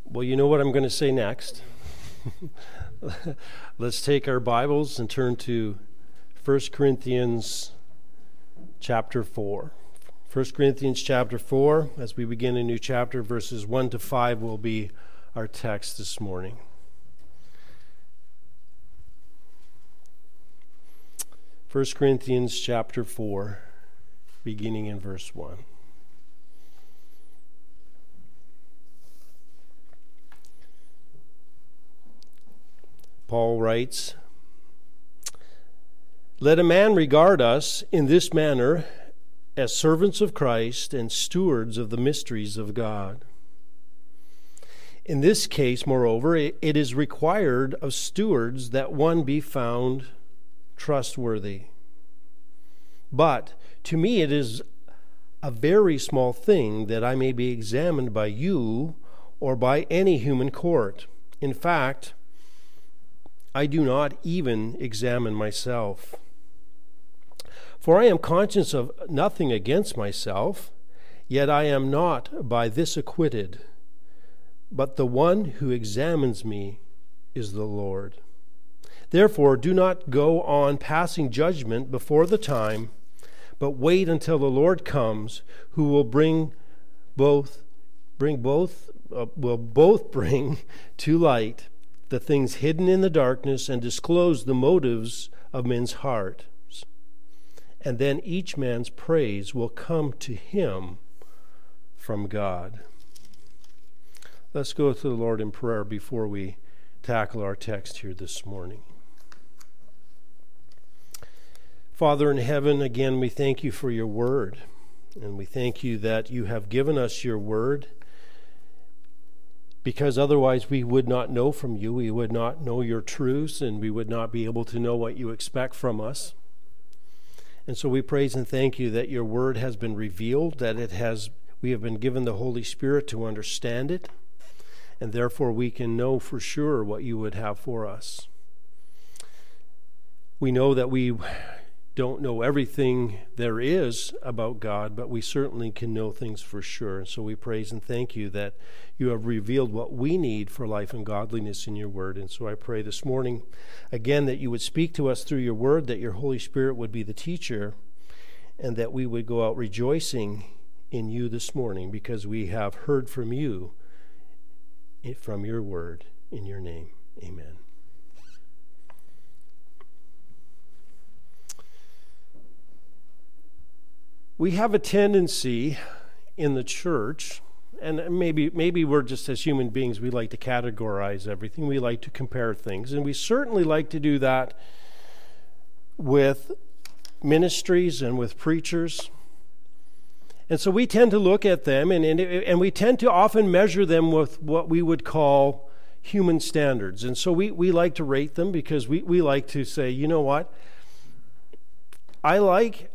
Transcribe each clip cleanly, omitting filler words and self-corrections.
Well, you know what I'm going to say next. Let's take our Bibles and turn to 1 Corinthians chapter 4. 1 Corinthians chapter 4, as we begin a new chapter, verses 1 to 5 will be our text this morning. First Corinthians chapter 4, beginning in verse 1. Paul writes, "Let a man regard us in this manner as servants of Christ and stewards of the mysteries of God. In this case, moreover, it is required of stewards that one be found trustworthy. But to me it is a very small thing that I may be examined by you or by any human court. In fact, I do not even examine myself. For I am conscious of nothing against myself, yet I am not by this acquitted. But the one who examines me is the Lord. Therefore, do not go on passing judgment before the time, but wait until the Lord comes, who will bring both to light the things hidden in the darkness and disclose the motives of men's hearts. And then each man's praise will come to him from God." Let's go to the Lord in prayer before we tackle our text here this morning. Father in heaven, again, we thank you for your word, and we thank you that you have given us your word, because otherwise we would not know from you, we would not know your truths, and we would not be able to know what you expect from us. And so we praise and thank you that your word has been revealed, that we have been given the Holy Spirit to understand it, and therefore we can know for sure what you would have for us. We know that we don't know everything there is about God, but we certainly can know things for sure. And so we praise and thank you that you have revealed what we need for life and godliness in your word. And so I pray this morning, again, that you would speak to us through your word, that your Holy Spirit would be the teacher, and that we would go out rejoicing in you this morning because we have heard from you, from your word, in your name. Amen. We have a tendency in the church, and maybe we're just as human beings, we like to categorize everything. We like to compare things, and we certainly like to do that with ministries and with preachers. And so we tend to look at them, and we tend to often measure them with what we would call human standards. And so we like to rate them because we like to say, you know what? I like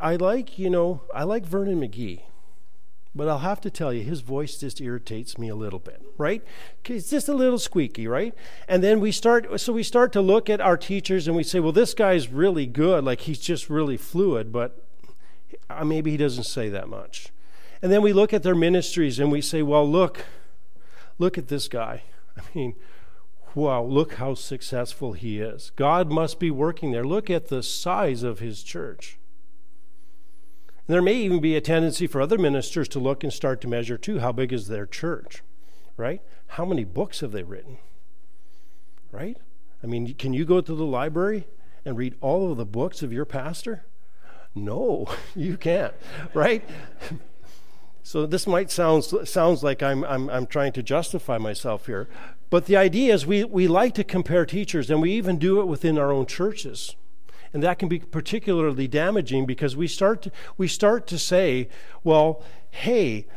Vernon McGee, but I'll have to tell you, his voice just irritates me a little bit, right? It's just a little squeaky, right? And then we start to look at our teachers and we say, well, this guy's really good, like he's just really fluid, but maybe he doesn't say that much. And then we look at their ministries and we say, well, look at this guy. I mean, wow, look how successful he is. God must be working there. Look at the size of his church. And there may even be a tendency for other ministers to look and start to measure too, how big is their church, right? How many books have they written, right? I mean, can you go to the library and read all of the books of your pastor? No, you can't, right? So this might sounds like I'm trying to justify myself here. But the idea is we like to compare teachers, and we even do it within our own churches. And that can be particularly damaging because we start to say, well, hey,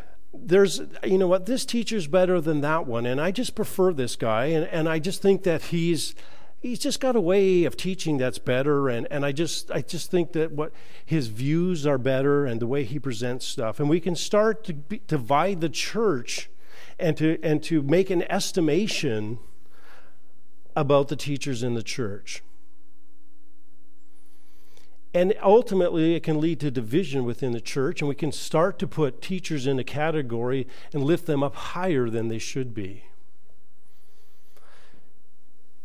this teacher's better than that one, and I just prefer this guy, and I just think that he's just got a way of teaching that's better, and I just think that what his views are better and the way he presents stuff. And we can start to divide the church and to make an estimation about the teachers in the church. And ultimately, it can lead to division within the church, and we can start to put teachers in a category and lift them up higher than they should be.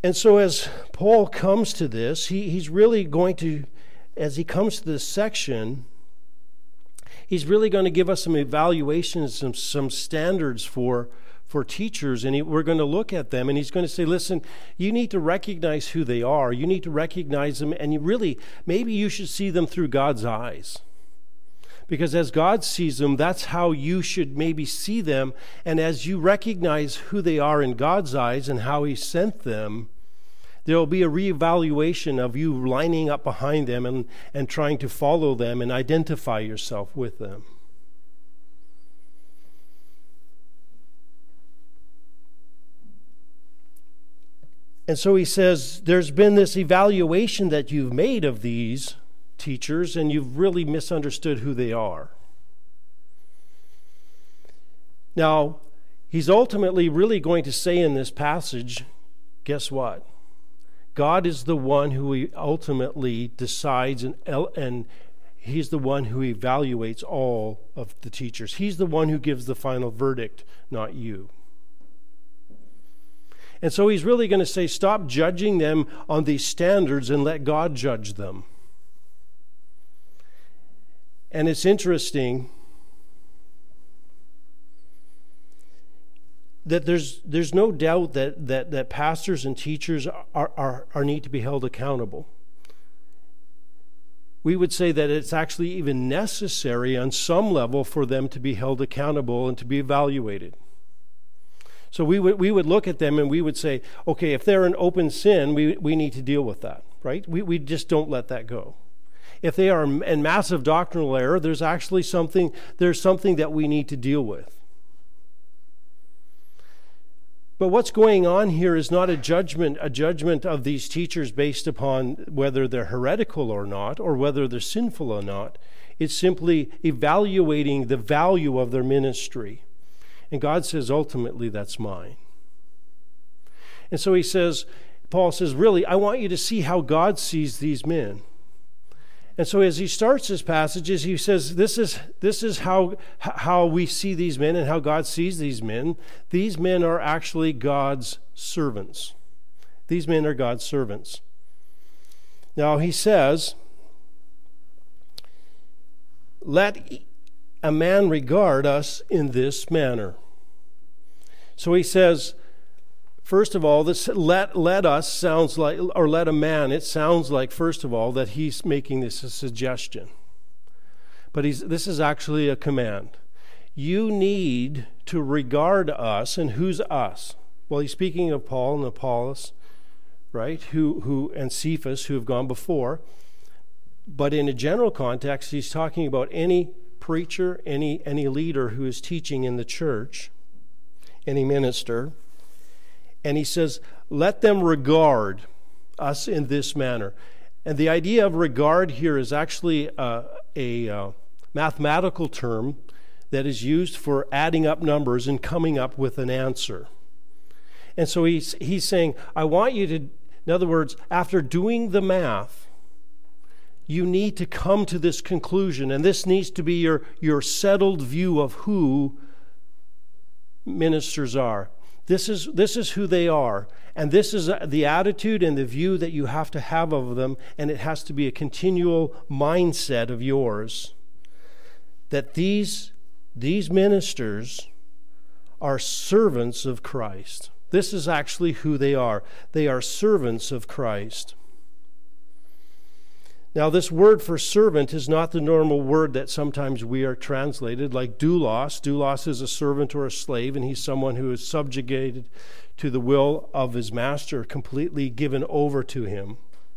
And so as Paul comes to this, he's really going to, as he comes to this section, he's really going to give us some evaluations, some standards for teachers, and we're going to look at them, and he's going to say, listen, you need to recognize who they are. You need to recognize them, and maybe you should see them through God's eyes. Because as God sees them, that's how you should maybe see them, and as you recognize who they are in God's eyes and how he sent them, there will be a reevaluation of you lining up behind them and trying to follow them and identify yourself with them. And so he says, there's been this evaluation that you've made of these teachers, and you've really misunderstood who they are. Now, he's ultimately really going to say in this passage, guess what? God is the one who ultimately decides, and he's the one who evaluates all of the teachers. He's the one who gives the final verdict, not you. And so he's really going to say, stop judging them on these standards and let God judge them. And it's interesting that there's no doubt that pastors and teachers are need to be held accountable. We would say that it's actually even necessary on some level for them to be held accountable and to be evaluated. So we would look at them and we would say, okay, if they're in open sin, we need to deal with that, right? We just don't let that go. If they are in massive doctrinal error, there's something that we need to deal with. But what's going on here is not a judgment of these teachers based upon whether they're heretical or not, or whether they're sinful or not. It's simply evaluating the value of their ministry. And God says, ultimately, that's mine. And so Paul says, really, I want you to see how God sees these men. And so as he starts his passages, he says, this is how we see these men and how God sees these men. These men are actually God's servants. These men are God's servants. Now he says, let a man regard us in this manner. So he says, first of all, this let us sounds like, or let a man, it sounds like, first of all, that he's making this a suggestion. But this is actually a command. You need to regard us, and who's us? Well, he's speaking of Paul and Apollos, right? And Cephas, who have gone before. But in a general context, he's talking about any preacher, any leader who is teaching in the church, any minister. And he says, let them regard us in this manner. And the idea of regard here is actually a mathematical term that is used for adding up numbers and coming up with an answer. And so he's saying, I want you to, in other words, after doing the math, you need to come to this conclusion, and this needs to be your settled view of who ministers are. This is who they are, and this is the attitude and the view that you have to have of them, and it has to be a continual mindset of yours, that these ministers are servants of Christ. This is actually who they are. They are servants of Christ. Now, this word for servant is not the normal word that sometimes we are translated, like doulos. Doulos is a servant or a slave, and he's someone who is subjugated to the will of his master, completely given over to him.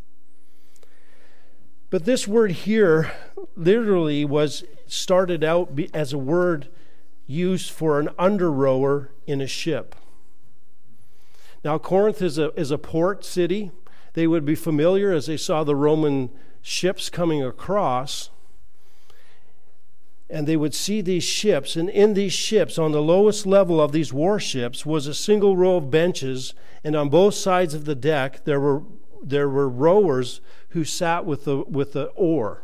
But this word here literally was started out as a word used for an under-rower in a ship. Now, Corinth is a port city. They would be familiar as they saw the Roman ships coming across, and they would see these ships, and in these ships, on the lowest level of these warships, was a single row of benches, and on both sides of the deck there were rowers who sat with the oar,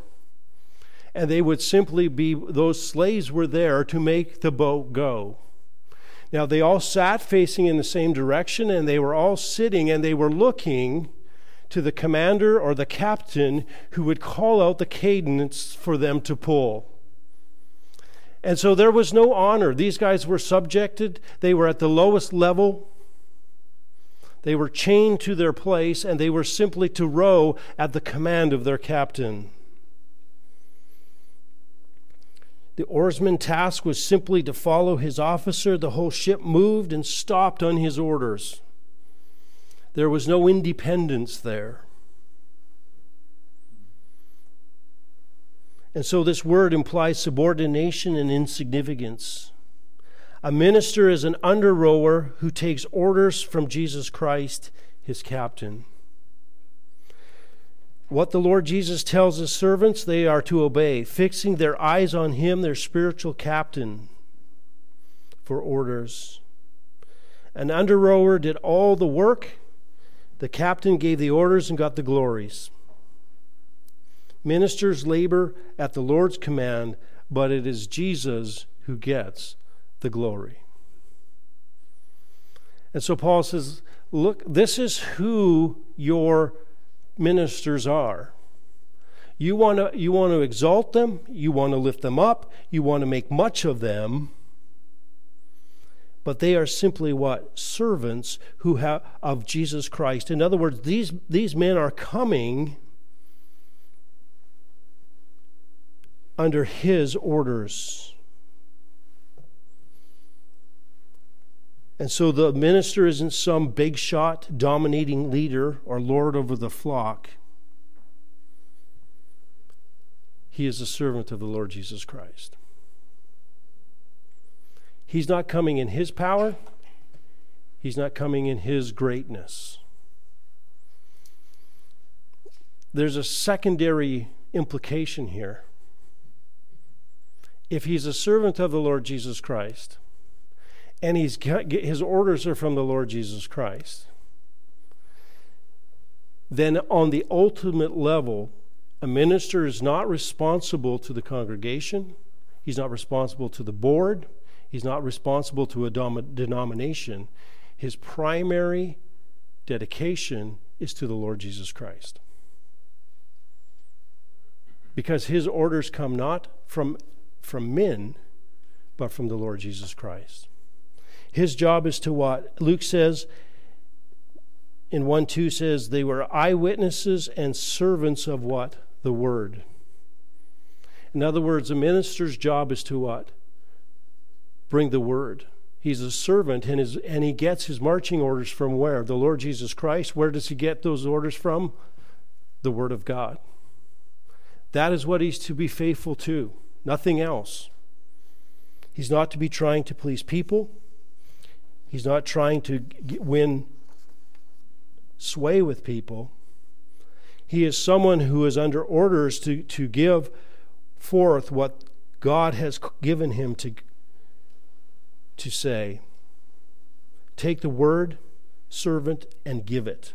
and they would simply be, those slaves were there to make the boat go. Now they all sat facing in the same direction, and they were all sitting, and they were looking to the commander or the captain who would call out the cadence for them to pull. And so there was no honor. These guys were subjected. They were at the lowest level. They were chained to their place, and they were simply to row at the command of their captain. The oarsman's task was simply to follow his officer. The whole ship moved and stopped on his orders. There was no independence there. And so this word implies subordination and insignificance. A minister is an under-rower who takes orders from Jesus Christ, his captain. What the Lord Jesus tells his servants, they are to obey, fixing their eyes on him, their spiritual captain, for orders. An under-rower did all the work. The captain gave the orders and got the glories. Ministers labor at the Lord's command, but it is Jesus who gets the glory. And so Paul says, look, this is who your ministers are. You want to exalt them, you want to lift them up, you want to make much of them, but they are simply what? Servants who have of Jesus Christ. In other words, these men are coming under his orders. And so the minister isn't some big shot dominating leader or lord over the flock. He is a servant of the Lord Jesus Christ. He's not coming in his power. He's not coming in his greatness. There's a secondary implication here. If he's a servant of the Lord Jesus Christ, and his orders are from the Lord Jesus Christ, then on the ultimate level, a minister is not responsible to the congregation. He's not responsible to the board. He's not responsible to a denomination. His primary dedication is to the Lord Jesus Christ. Because his orders come not from men, but from the Lord Jesus Christ. His job is to what? Luke says, in 1:2 says, they were eyewitnesses and servants of what? The word. In other words, a minister's job is to what? Bring the word. He's a servant, and he gets his marching orders from where? The Lord Jesus Christ. Where does he get those orders from? The word of God. That is what he's to be faithful to. Nothing else. He's not to be trying to please people. He's not trying to win sway with people. He is someone who is under orders to give forth what God has given him to say. Take the word, servant, and give it.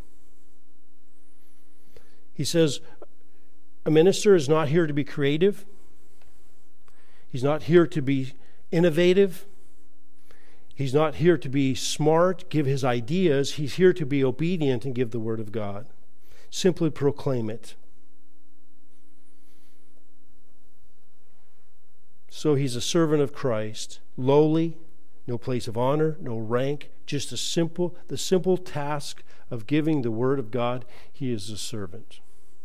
He says, a minister is not here to be creative. He's not here to be innovative. He's not here to be smart, give his ideas. He's here to be obedient and give the word of God. Simply proclaim it. So he's a servant of Christ, lowly, no place of honor, no rank, just the simple task of giving the word of God. He is a servant.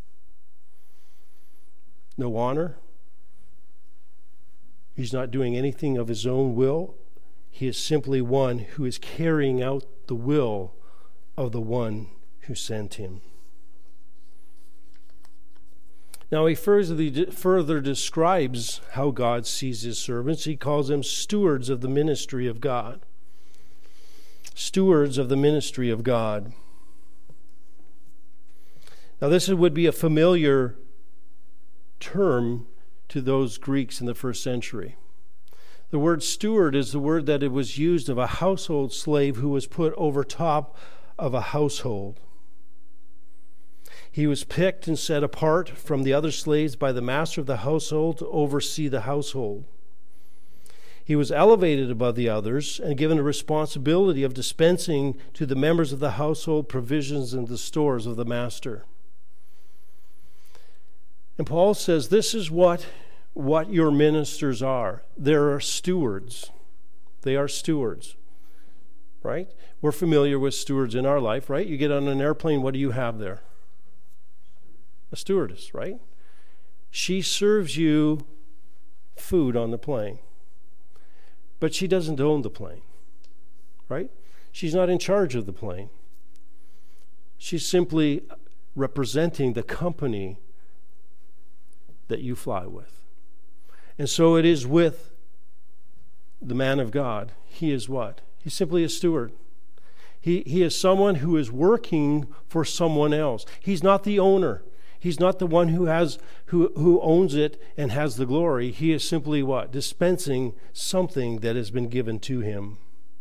No honor. He's not doing anything of his own will. He is simply one who is carrying out the will of the one who sent him. Now he further describes how God sees his servants. He calls them stewards of the ministry of God. Stewards of the ministry of God. Now this would be a familiar term to those Greeks in the first century. The word steward is the word that it was used of a household slave who was put over top of a household. He was picked and set apart from the other slaves by the master of the household to oversee the household. He was elevated above the others and given the responsibility of dispensing to the members of the household provisions in the stores of the master. And Paul says this is what your ministers are. They're stewards. They are stewards, right? We're familiar with stewards in our life, right? You get on an airplane, what do you have there? A stewardess, right? She serves you food on the plane. But she doesn't own the plane, right? She's not in charge of the plane. She's simply representing the company that you fly with. And so it is with the man of God. He is what? He's simply a steward. He is someone who is working for someone else. He's not the owner. He's not the one who owns it and has the glory. He is simply what? Dispensing something that has been given to him.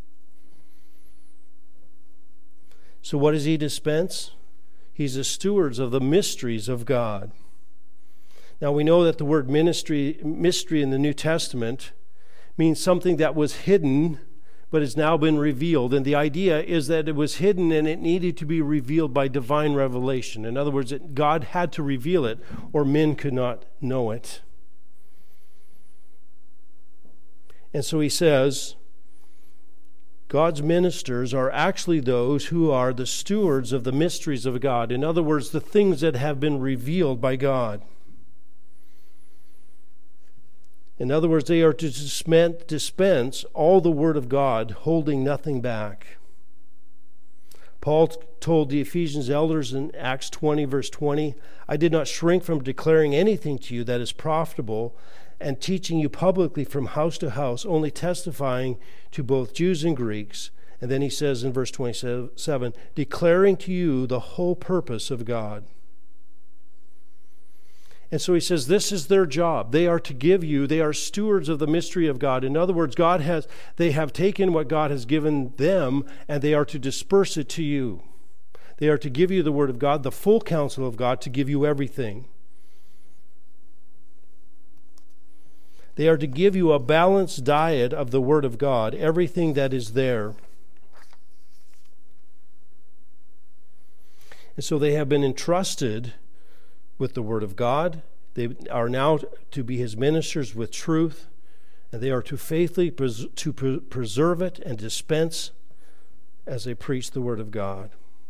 So what does he dispense? He's the stewards of the mysteries of God. Now we know that the word mystery in the New Testament means something that was hidden but has now been revealed. And the idea is that it was hidden and it needed to be revealed by divine revelation. In other words, God had to reveal it or men could not know it. And so he says, God's ministers are actually those who are the stewards of the mysteries of God. In other words, the things that have been revealed by God. In other words, they are to dispense all the Word of God, holding nothing back. Paul told the Ephesians elders in Acts 20, verse 20, I did not shrink from declaring anything to you that is profitable and teaching you publicly from house to house, only testifying to both Jews and Greeks. And then he says in verse 27, declaring to you the whole purpose of God. And so he says this is their job. They are to give you, they are stewards of the mystery of God. In other words, they have taken what God has given them and they are to disperse it to you. They are to give you the Word of God, the full counsel of God, to give you everything. They are to give you a balanced diet of the Word of God, everything that is there. And so they have been entrusted with the Word of God. They are now to be His ministers with truth, and they are to faithfully preserve it and dispense as they preach the Word of God.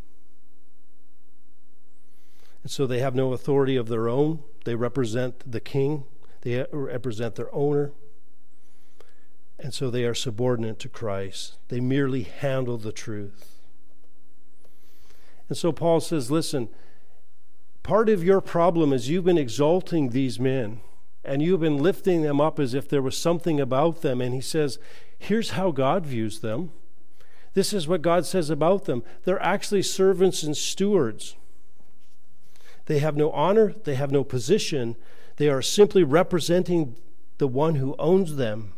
And so they have no authority of their own. They represent the King. They represent their owner. And so they are subordinate to Christ. They merely handle the truth. And so Paul says, listen, part of your problem is you've been exalting these men and you've been lifting them up as if there was something about them. And he says, here's how God views them. This is what God says about them. They're actually servants and stewards. They have no honor. They have no position. They are simply representing the one who owns them.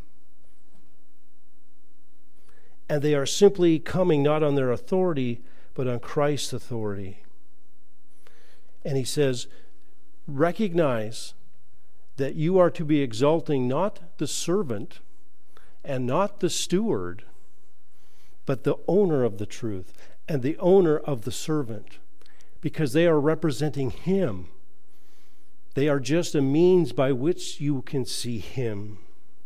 And they are simply coming not on their authority, but on Christ's authority. And he says, recognize that you are to be exalting not the servant and not the steward, but the owner of the truth and the owner of the servant, because they are representing him. They are just a means by which you can see him.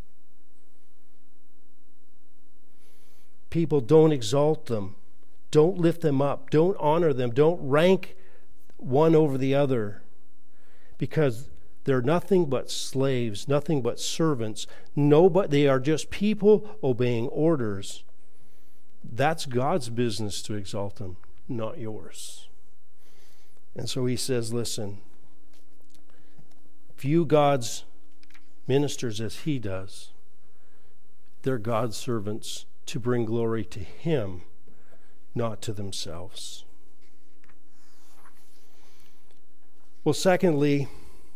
People, don't exalt them. Don't lift them up. Don't honor them. Don't rank one over the other, because they're nothing but slaves, nothing but servants. They are just people obeying orders. That's God's business to exalt them, not yours. And so he says, listen, view God's ministers as he does. They're God's servants to bring glory to him, not to themselves. Well, secondly,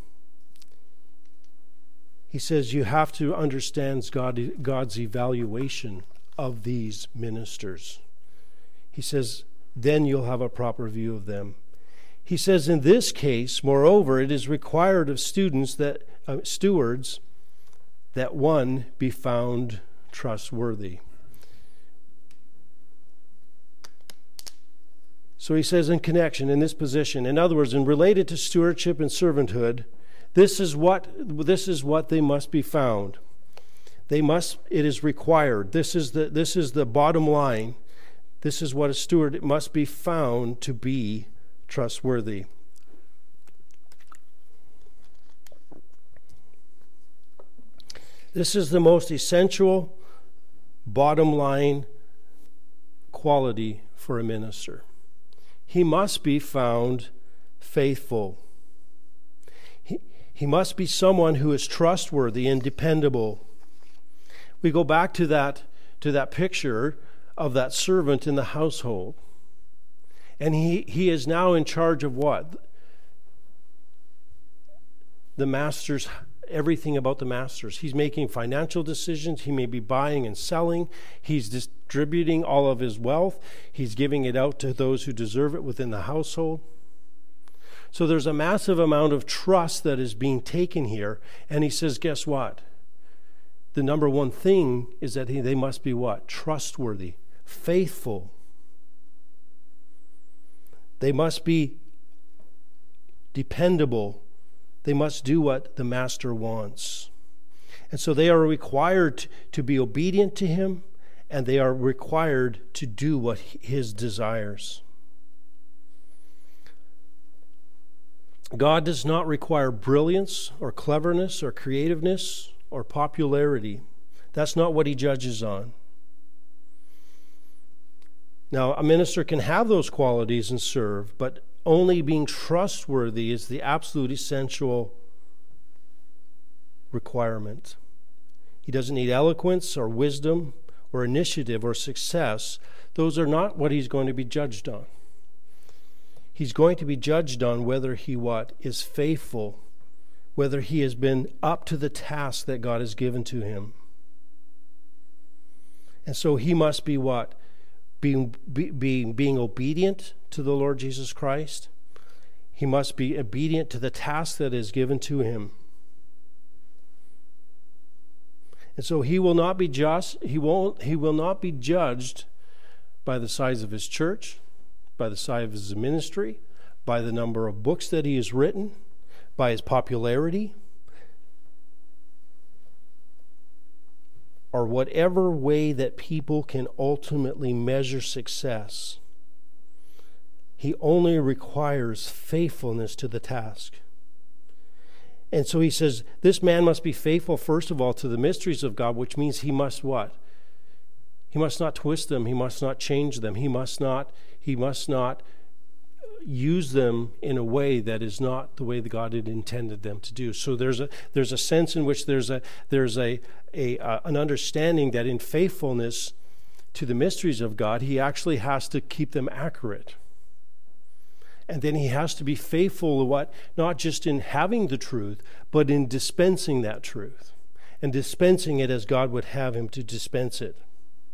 he says you have to understand God's evaluation of these ministers. He says, then you'll have a proper view of them. He says, in this case, moreover, it is required of stewards that one be found trustworthy. So he says in connection, in this position, in other words, in related to stewardship and servanthood, this is what they must be found. It is required. This is the bottom line. This is what a steward must be found to be trustworthy. This is the most essential bottom line quality for a minister. He must be found faithful. He must be someone who is trustworthy and dependable. We go back to that picture of that servant in the household. And he is now in charge of what? The master's, everything about the master's. He's making financial decisions. He may be buying and selling. He's distributing all of his wealth. He's giving it out to those who deserve it within the household. So there's a massive amount of trust that is being taken here. And he says, guess what? The number one thing is that they must be what? Trustworthy, faithful. They must be dependable. They must do what the master wants. And so they are required to be obedient to him, and they are required to do what his desires. God does not require brilliance or cleverness or creativeness or popularity. That's not what he judges on. Now, a minister can have those qualities and serve, but only being trustworthy is the absolute essential requirement. He doesn't need eloquence or wisdom or initiative or success. Those are not what he's going to be judged on. He's going to be judged on whether he is faithful, whether he has been up to the task that God has given to him. And so he must be what? Being obedient to the Lord Jesus Christ. He must be obedient to the task that is given to him. And so he will not be he will not be judged by the size of his church, by the size of his ministry, by the number of books that he has written, by his popularity, or whatever way that people can ultimately measure success. He only requires faithfulness to the task. And so he says, this man must be faithful, first of all, to the mysteries of God, which means he must what? He must not twist them. He must not change them. He must not use them in a way that is not the way that God had intended them to do. So there's a sense in which there's an understanding that in faithfulness to the mysteries of God, he actually has to keep them accurate. And then he has to be faithful to not just in having the truth, but in dispensing that truth, and dispensing it as God would have him to dispense it.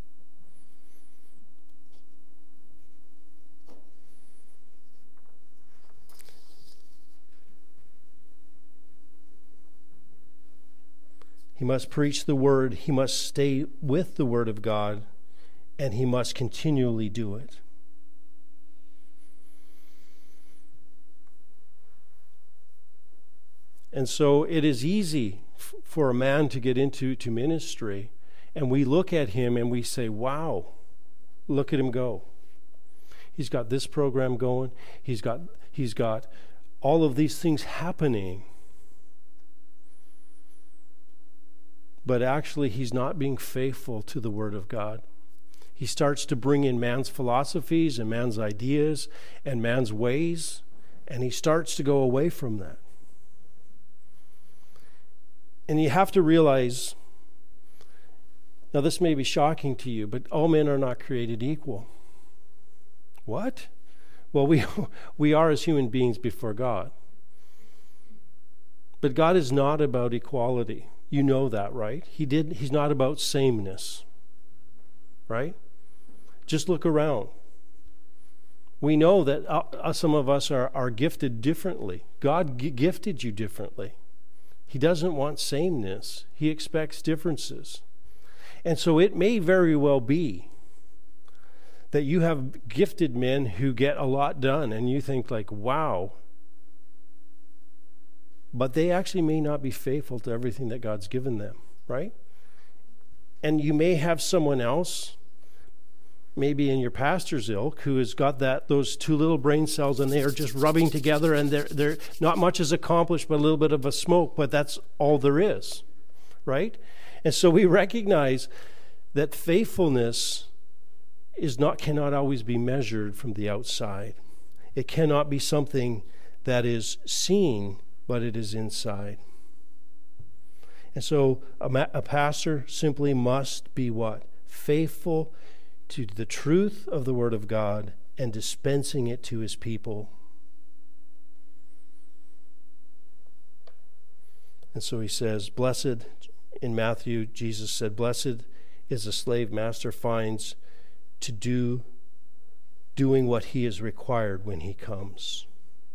He must preach the word, he must stay with the word of God, and he must continually do it. And so it is easy for a man to get into ministry, and we look at him and we say, wow, look at him go. He's got this program going. He's got all of these things happening. But actually, he's not being faithful to the Word of God. He starts to bring in man's philosophies and man's ideas and man's ways, and he starts to go away from that. And you have to realize, now this may be shocking to you, but all men are not created equal. What? Well, we are as human beings before God. But God is not about equality. You know that, right? He's not about sameness, right? Just look around. We know that some of us are gifted differently. God gifted you differently. He doesn't want sameness. He expects differences. And so it may very well be that you have gifted men who get a lot done, and you think like, wow. But they actually may not be faithful to everything that God's given them, right? And you may have someone else, maybe in your pastor's ilk, who has got those two little brain cells, and they are just rubbing together, and they're not much is accomplished, but a little bit of a smoke, but that's all there is, right? And so we recognize that faithfulness cannot always be measured from the outside. It cannot be something that is seen, but it is inside. And so a pastor simply must be what? Faithful to the truth of the Word of God and dispensing it to his people. And so he says, blessed, in Matthew, Jesus said, blessed is the slave master finds to doing what he is required when he comes.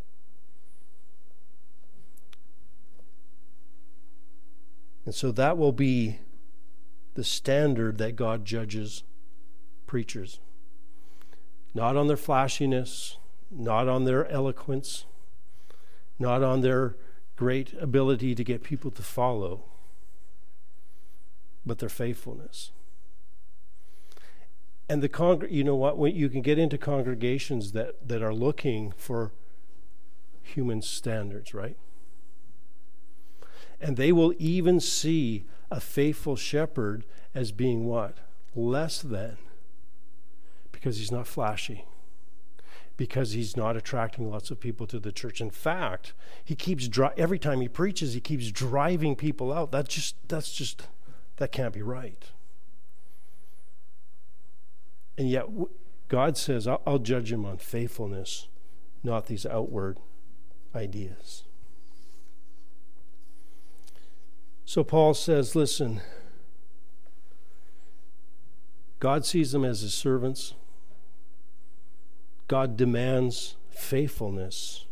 And so that will be the standard that God judges preachers. Not on their flashiness, not on their eloquence, not on their great ability to get people to follow, but their faithfulness. And you know what? When you can get into congregations that are looking for human standards, right? And they will even see a faithful shepherd as being what? Less than. Because he's not flashy. Because he's not attracting lots of people to the church. In fact, he keeps every time he preaches, he keeps driving people out. That can't be right. And yet God says, I'll judge him on faithfulness, not these outward ideas. So Paul says, listen, God sees them as his servants. God demands faithfulness.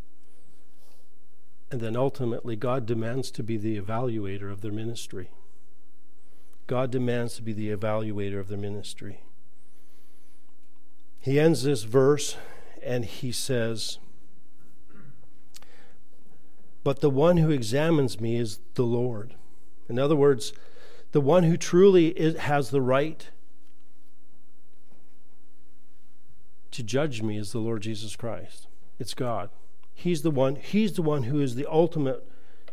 And then ultimately, God demands to be the evaluator of their ministry. God demands to be the evaluator of their ministry. He ends this verse and he says, but the one who examines me is the Lord. In other words, the one who truly has the right to judge me is the Lord Jesus Christ. It's God. He's the one who is the ultimate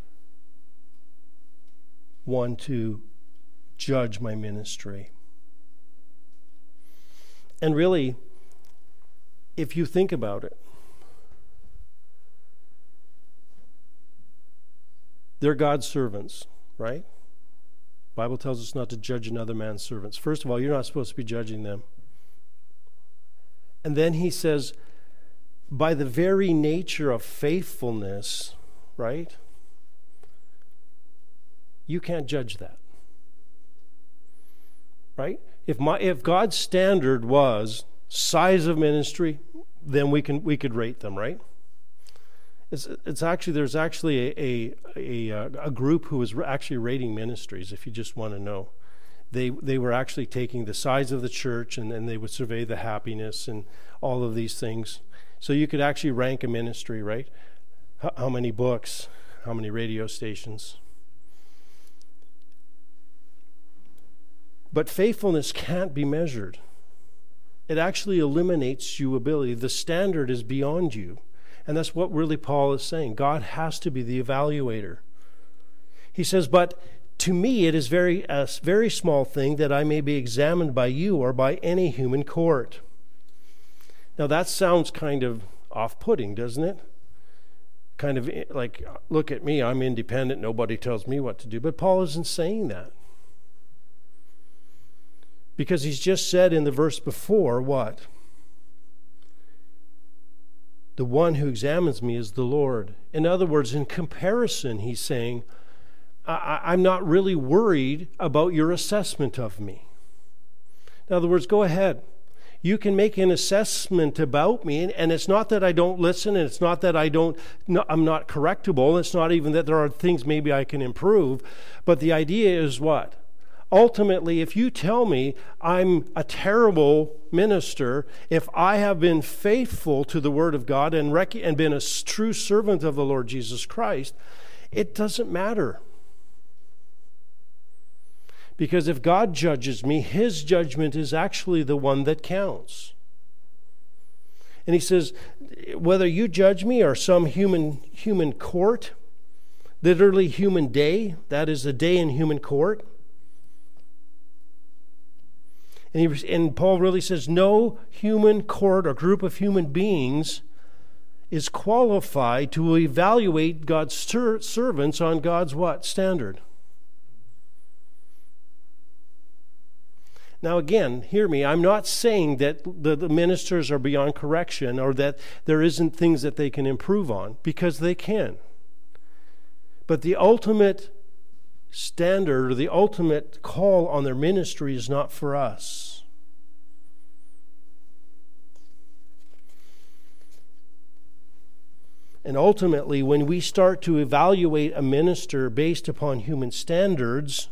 one to judge my ministry. And really, if you think about it, they're God's servants, right? The Bible tells us not to judge another man's servants. First of all, you're not supposed to be judging them. And then he says, by the very nature of faithfulness, right? You can't judge that. Right? If God's standard was size of ministry, then we could rate them, right? There's actually a group who was actually rating ministries, if you just want to know. They were actually taking the size of the church and they would survey the happiness and all of these things. So you could actually rank a ministry, right? How many books, how many radio stations. But faithfulness can't be measured. It actually eliminates your ability. The standard is beyond you. And that's what really Paul is saying. God has to be the evaluator. He says, but to me it is a very small thing that I may be examined by you or by any human court. Now that sounds kind of off-putting, doesn't it? Kind of like, look at me, I'm independent, nobody tells me what to do. But Paul isn't saying that. Because he's just said in the verse before, what? The one who examines me is the Lord. In other words, in comparison, he's saying, I'm not really worried about your assessment of me. In other words, go ahead. You can make an assessment about me, and it's not that I don't listen, and it's not that I'm not correctable. It's not even that there are things maybe I can improve. But the idea is what? Ultimately, if you tell me I'm a terrible minister, if I have been faithful to the Word of God and been a true servant of the Lord Jesus Christ, it doesn't matter. Because if God judges me, His judgment is actually the one that counts. And He says, whether you judge me or some human court, literally human day, that is a day in human court. And Paul really says no human court or group of human beings is qualified to evaluate God's servants on God's what? Standard. Now again, hear me, I'm not saying that the ministers are beyond correction or that there isn't things that they can improve on, because they can. But the ultimate standard or the ultimate call on their ministry is not for us. And ultimately, when we start to evaluate a minister based upon human standards,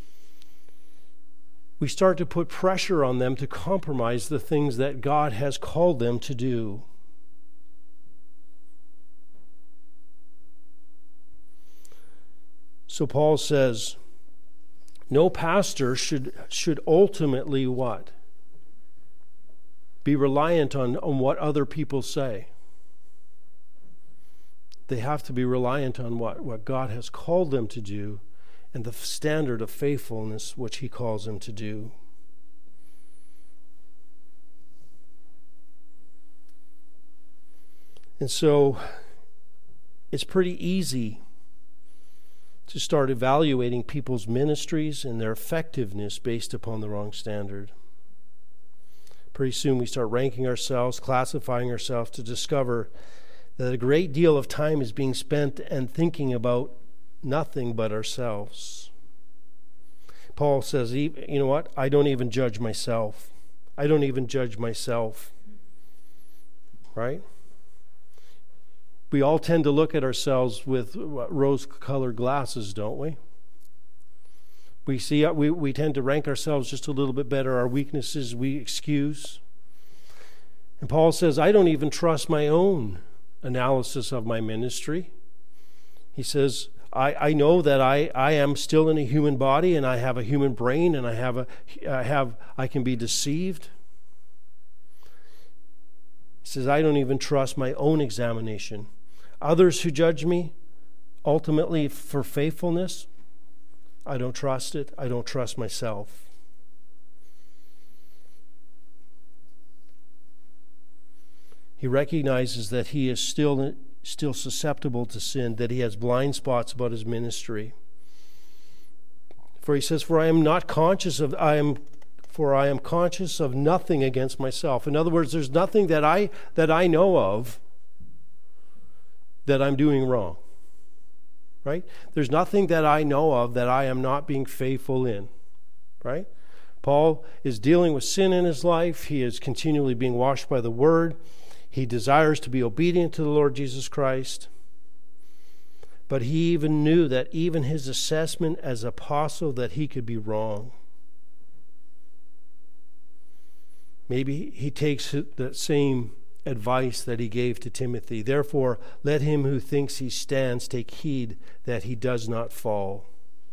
we start to put pressure on them to compromise the things that God has called them to do. So Paul says, no pastor should ultimately what? Be reliant on what other people say. They have to be reliant on what God has called them to do and the standard of faithfulness which He calls them to do. And so it's pretty easy to start evaluating people's ministries and their effectiveness based upon the wrong standard. Pretty soon we start ranking ourselves, classifying ourselves, to discover that a great deal of time is being spent and thinking about nothing but ourselves. Paul says, you know what? I don't even judge myself. I don't even judge myself. Right? We all tend to look at ourselves with rose-colored glasses, don't we? We tend to rank ourselves just a little bit better. Our weaknesses we excuse. And Paul says, I don't even trust my own analysis of my ministry. He says, I know that I am still in a human body, and I have a human brain, and I can be deceived. He says, I don't even trust my own examination. Others who judge me, ultimately for faithfulness, I don't trust it. I don't trust myself. He recognizes that he is still susceptible to sin, that he has blind spots about his ministry. For he says, I am conscious of nothing against myself. In other words, there's nothing that I know of that I'm doing wrong. Right? There's nothing that I know of that I am not being faithful in. Right? Paul is dealing with sin in his life. He is continually being washed by the Word. He desires to be obedient to the Lord Jesus Christ. But he even knew that even his assessment as apostle, that he could be wrong. Maybe he takes that same advice that he gave to Timothy. Therefore, let him who thinks he stands take heed that he does not fall.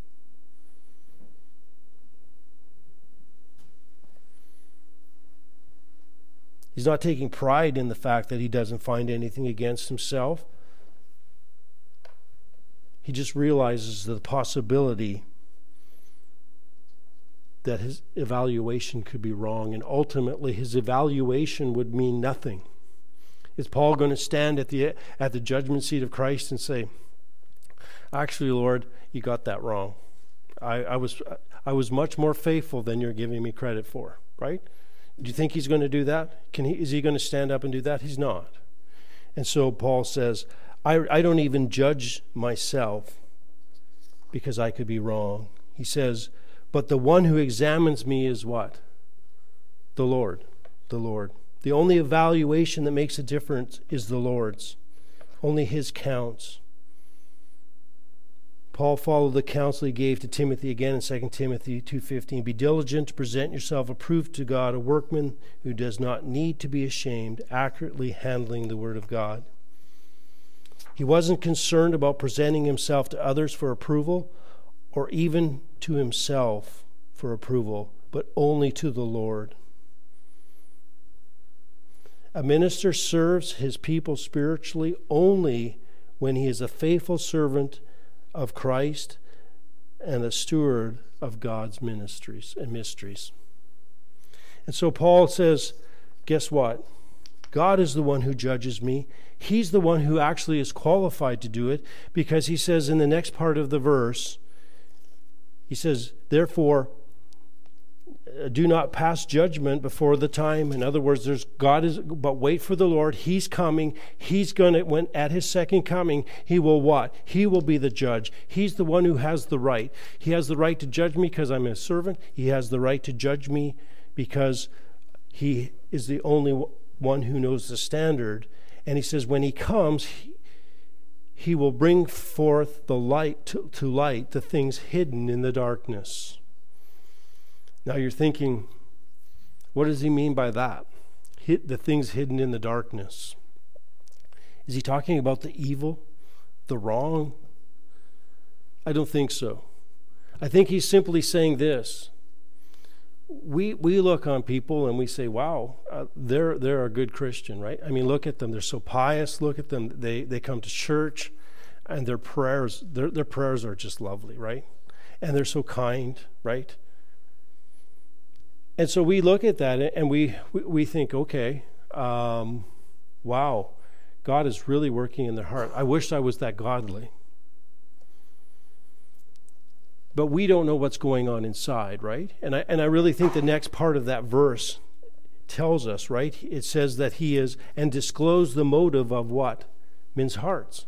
He's not taking pride in the fact that he doesn't find anything against himself. He just realizes the possibility that his evaluation could be wrong, and ultimately his evaluation would mean nothing. Is Paul going to stand at the judgment seat of Christ and say, actually, Lord, you got that wrong. I was much more faithful than you're giving me credit for, right? Do you think he's going to do that? Is he going to stand up and do that? He's not. And so Paul says, I don't even judge myself because I could be wrong. He says, but the one who examines me is what? The Lord. the Lord. The only evaluation that makes a difference is the Lord's. Only his counts. Paul followed the counsel he gave to Timothy again in 2 Timothy 2:15. Be diligent to present yourself approved to God, a workman who does not need to be ashamed, accurately handling the word of God. He wasn't concerned about presenting himself to others for approval or even to himself for approval, but only to the Lord. A minister serves his people spiritually only when he is a faithful servant of Christ and a steward of God's ministries and mysteries. And so Paul says, guess what? God is the one who judges me. He's the one who actually is qualified to do it, because he says in the next part of the verse, he says, therefore, do not pass judgment before the time. In other words, but wait for the Lord. He's coming. He's going to, when at his second coming, he will what? He will be the judge. He's the one who has the right. He has the right to judge me because I'm his servant. He has the right to judge me because he is the only one who knows the standard. And he says when he comes, he will bring forth the light to light the things hidden in the darkness. Now you're thinking, what does he mean by that? The things hidden in the darkness. Is he talking about the evil, the wrong? I don't think so. I think he's simply saying this. We look on people and we say, wow, they're a good Christian, right? I mean, look at them. They're so pious. Look at them. They come to church, and their prayers are just lovely, right? And they're so kind, right? And so we look at that and we think, okay, wow, God is really working in their heart. I wish I was that godly. But we don't know what's going on inside, right? And I really think the next part of that verse tells us, right? It says that he is, and disclose the motive of what? Men's hearts.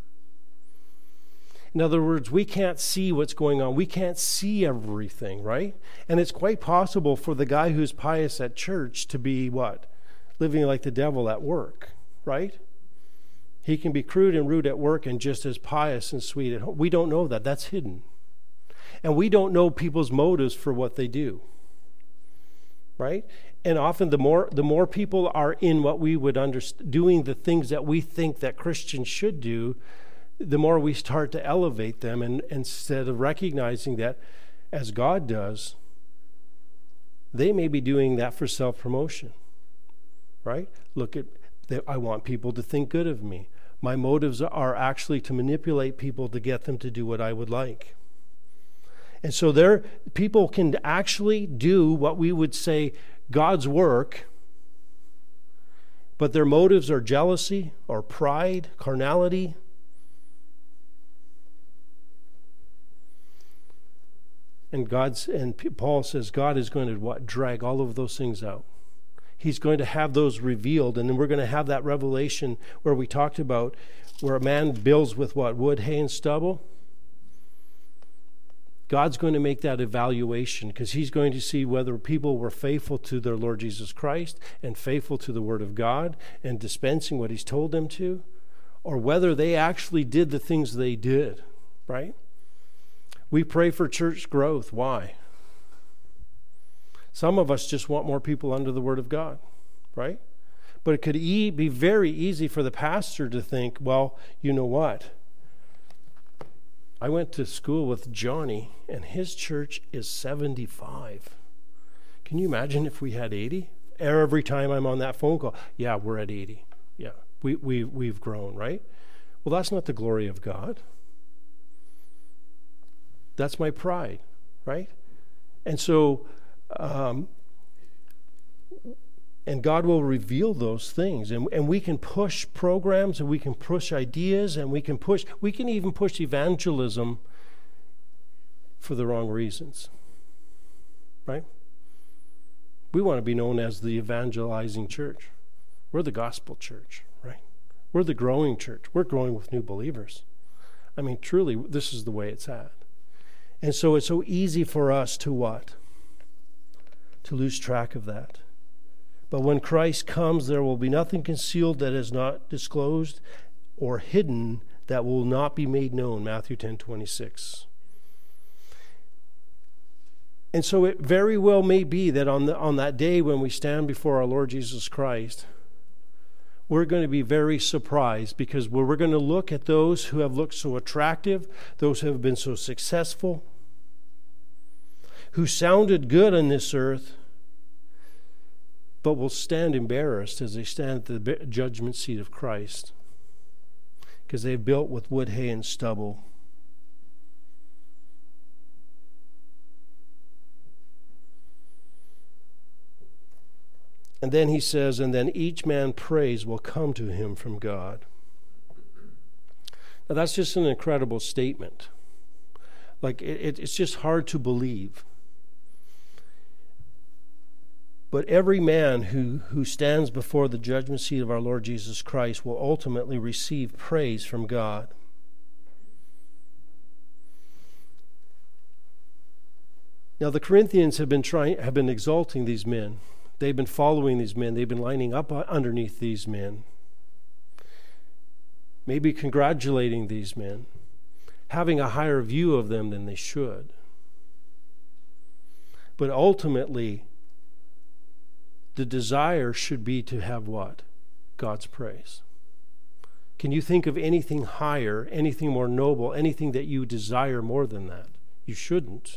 In other words, we can't see what's going on. We can't see everything, right? And it's quite possible for the guy who's pious at church to be what? Living like the devil at work, right? He can be crude and rude at work and just as pious and sweet at home. We don't know that. That's hidden. And we don't know people's motives for what they do, right? And often the more people are in what we would understand, doing the things that we think that Christians should do, the more we start to elevate them, and instead of recognizing that, as God does, they may be doing that for self-promotion, right? Look at, I want people to think good of me. My motives are actually to manipulate people to get them to do what I would like. And so people can actually do what we would say God's work, but their motives are jealousy or pride, carnality. And Paul says God is going to drag all of those things out. He's going to have those revealed, and then we're going to have that revelation where we talked about where a man builds with what? Wood, hay, and stubble. God's going to make that evaluation because he's going to see whether people were faithful to their Lord Jesus Christ and faithful to the Word of God and dispensing what he's told them to, or whether they actually did the things they did, right? We pray for church growth. Why? Some of us just want more people under the Word of God, right? But it could be very easy for the pastor to think, well, you know what? I went to school with Johnny, and his church is 75. Can you imagine if we had 80? Every time I'm on that phone call, yeah, we're at 80. Yeah, we've grown, right? Well, that's not the glory of God. That's my pride, right? And so, and God will reveal those things. And we can push programs, and we can push ideas, and we can even push evangelism for the wrong reasons, right? We want to be known as the evangelizing church. We're the gospel church, right? We're the growing church. We're growing with new believers. I mean, truly, this is the way it's at. And so it's so easy for us to what? To lose track of that. But when Christ comes, there will be nothing concealed that is not disclosed, or hidden that will not be made known. Matthew 10:26. And so it very well may be that on that day when we stand before our Lord Jesus Christ, we're going to be very surprised, because we're going to look at those who have looked so attractive, those who have been so successful, who sounded good on this earth, but will stand embarrassed as they stand at the judgment seat of Christ, because they've built with wood, hay, and stubble. And then he says, and then each man praise will come to him from God. Now that's just an incredible statement. Like it's just hard to believe. But every man who stands before the judgment seat of our Lord Jesus Christ will ultimately receive praise from God. Now the Corinthians have been exalting these men. They've been following these men. They've been lining up underneath these men. Maybe congratulating these men, having a higher view of them than they should. But ultimately, the desire should be to have what? God's praise. Can you think of anything higher, anything more noble, anything that you desire more than that? You shouldn't.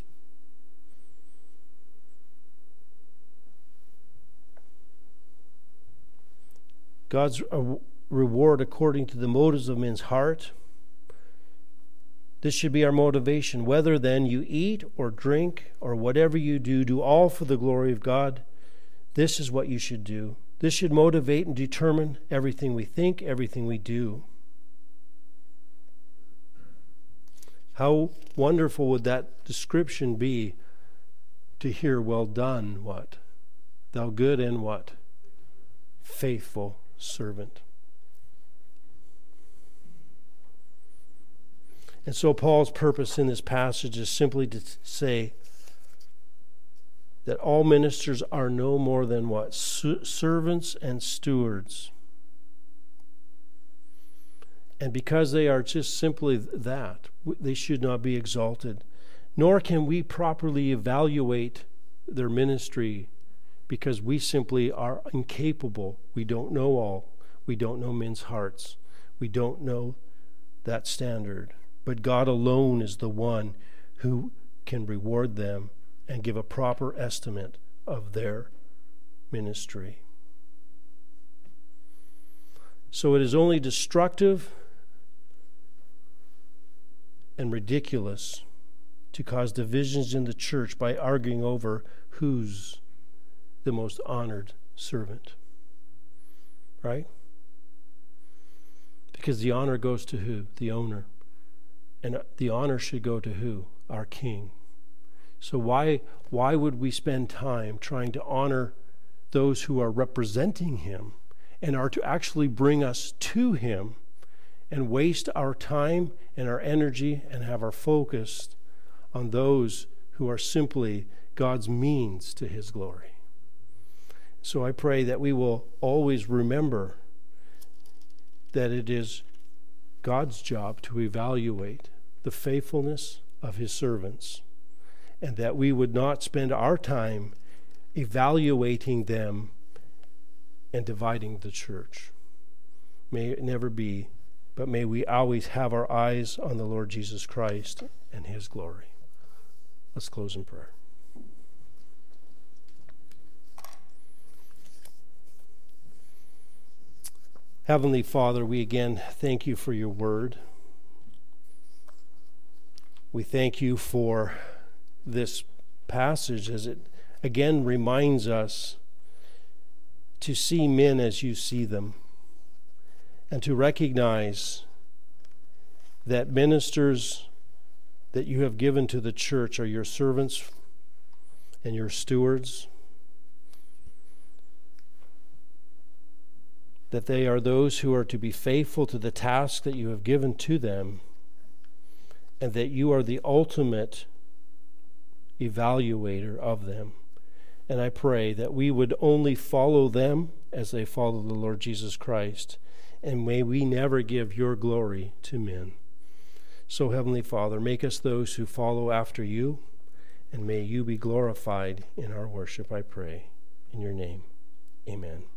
God's reward according to the motives of men's heart. This should be our motivation. Whether then you eat or drink or whatever you do, do all for the glory of God. This is what you should do. This should motivate and determine everything we think, everything we do. How wonderful would that description be to hear, well done, what? Thou good and what? Faithful servant. And so Paul's purpose in this passage is simply to say that all ministers are no more than what? Servants and stewards. And because they are just simply that, they should not be exalted. Nor can we properly evaluate their ministry, because we simply are incapable. We don't know all. We don't know men's hearts. We don't know that standard. But God alone is the one who can reward them and give a proper estimate of their ministry. So it is only destructive and ridiculous to cause divisions in the church by arguing over who's the most honored servant. Right? Because the honor goes to who? The owner. And the honor should go to who? Our King. So why would we spend time trying to honor those who are representing him and are to actually bring us to him, and waste our time and our energy and have our focus on those who are simply God's means to his glory? So I pray that we will always remember that it is God's job to evaluate the faithfulness of his servants, and that we would not spend our time evaluating them and dividing the church. May it never be, but may we always have our eyes on the Lord Jesus Christ and his glory. Let's close in prayer. Heavenly Father, we again thank you for your word. We thank you for this passage as it again reminds us to see men as you see them, and to recognize that ministers that you have given to the church are your servants and your stewards, that they are those who are to be faithful to the task that you have given to them, and that you are the ultimate evaluator of them, And I pray that we would only follow them as they follow the Lord Jesus Christ. And may we never give your glory to men. So, Heavenly Father, make us those who follow after you, and may you be glorified in our worship, I pray. In your name, amen.